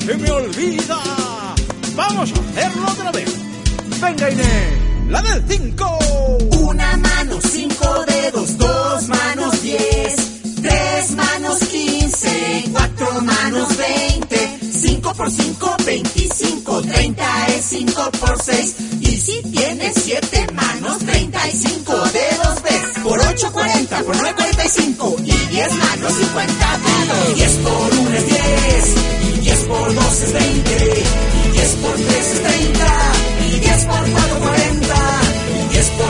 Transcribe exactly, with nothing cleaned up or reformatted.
se me olvida. Vamos a hacerlo otra vez. Venga, Inés, la del cinco. Una mano, cinco dedos, dos manos, diez, tres manos, quince, cuatro manos, veinte, cinco por cinco, veinticinco, treinta es cinco por seis. Y si tienes siete manos, treinta y cinco dedos ves. Por ocho, cuarenta, por nueve, cuarenta y cinco. Y diez manos, cincuenta dedos. diez por uno es diez, y diez por dos es veinte, y diez por tres es treinta, y diez por cuatro